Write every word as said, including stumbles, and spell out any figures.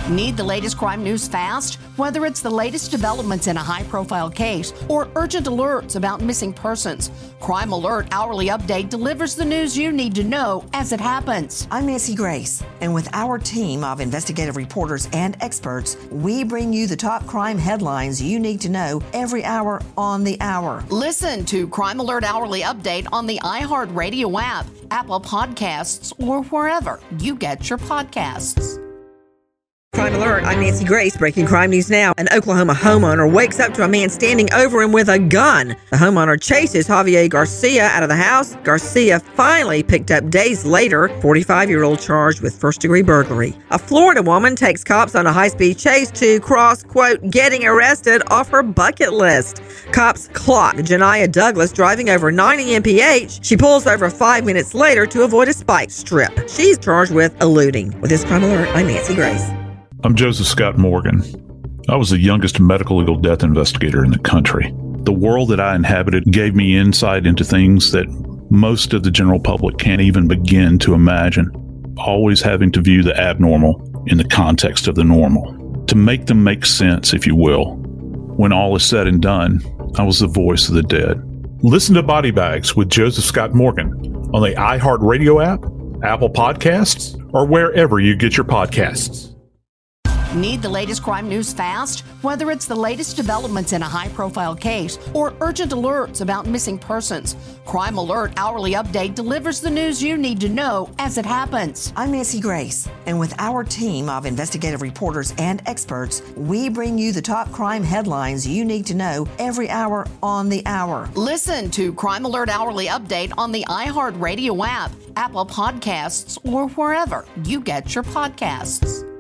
Need the latest crime news fast? Whether it's the latest developments in a high-profile case or urgent alerts about missing persons, Crime Alert Hourly Update delivers the news you need to know as it happens. I'm Nancy Grace, and with our team of investigative reporters and experts, we bring you the top crime headlines you need to know every hour on the hour. Listen to Crime Alert Hourly Update on the iHeartRadio app, Apple Podcasts, or wherever you get your podcasts. Crime Alert, I'm Nancy Grace. Breaking crime news now. An Oklahoma homeowner wakes up to a man standing over him with a gun. The homeowner chases Javier Garcia out of the house. Garcia finally picked up days later, forty-five-year-old charged with first-degree burglary. A Florida woman takes cops on a high-speed chase to cross, quote, getting arrested off her bucket list. Cops clock Janiyah Douglas driving over ninety M P H. She pulls over five minutes later to avoid a spike strip. She's charged with eluding. With this Crime Alert, I'm Nancy Grace. I'm Joseph Scott Morgan. I was the youngest medical legal death investigator in the country. The world that I inhabited gave me insight into things that most of the general public can't even begin to imagine, always having to view the abnormal in the context of the normal, to make them make sense, if you will. When all is said and done, I was the voice of the dead. Listen to Body Bags with Joseph Scott Morgan on the iHeartRadio app, Apple Podcasts, or wherever you get your podcasts. Need the latest crime news fast? Whether it's the latest developments in a high-profile case or urgent alerts about missing persons, Crime Alert Hourly Update delivers the news you need to know as it happens. I'm Nancy Grace, and with our team of investigative reporters and experts, we bring you the top crime headlines you need to know every hour on the hour. Listen to Crime Alert Hourly Update on the iHeartRadio app, Apple Podcasts, or wherever you get your podcasts.